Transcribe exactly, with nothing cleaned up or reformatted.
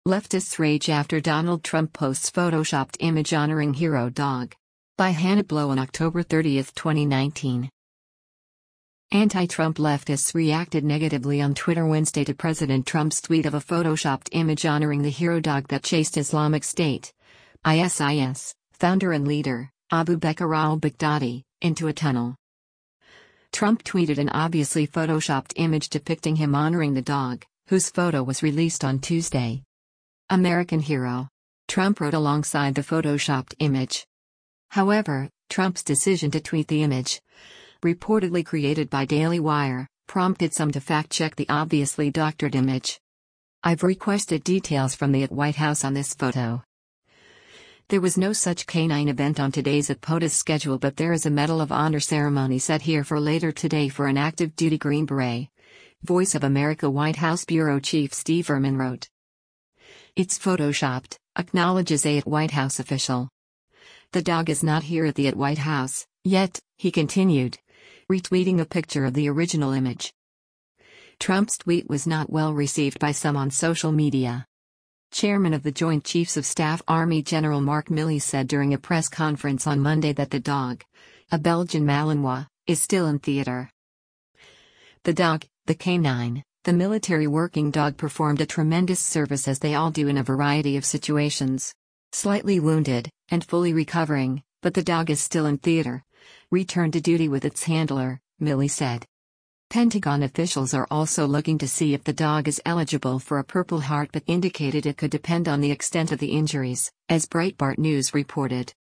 Leftists rage after Donald Trump posts photoshopped image honoring hero dog. By Hannah Blow on October thirtieth, twenty nineteen. Anti-Trump leftists reacted negatively on Twitter Wednesday to President Trump's tweet of a photoshopped image honoring the hero dog that chased Islamic State (I S I S) founder and leader, Abu Bakr al-Baghdadi, into a tunnel. Trump tweeted an obviously photoshopped image depicting him honoring the dog, whose photo was released on Tuesday. American hero, Trump wrote alongside the photoshopped image. However, Trump's decision to tweet the image, reportedly created by Daily Wire, prompted some to fact-check the obviously doctored image. "I've requested details from the White House on this photo. There was no such canine event on today's at POTUS schedule, but there is a Medal of Honor ceremony set here for later today for an active duty Green Beret," Voice of America White House Bureau Chief Steve Ehrman wrote. "It's photoshopped," acknowledges a White House official. "The dog is not here at the at White House yet," he continued, retweeting a picture of the original image. Trump's tweet was not well received by some on social media. Chairman of the Joint Chiefs of Staff Army General Mark Milley said during a press conference on Monday that the dog, a Belgian Malinois, is still in theater. The dog, the canine, the military working dog, performed a tremendous service, as they all do in a variety of situations. Slightly wounded, and fully recovering, but the dog is still in theater. Returned to duty with its handler, Milley said. Pentagon officials are also looking to see if the dog is eligible for a Purple Heart, but indicated it could depend on the extent of the injuries, as Breitbart News reported.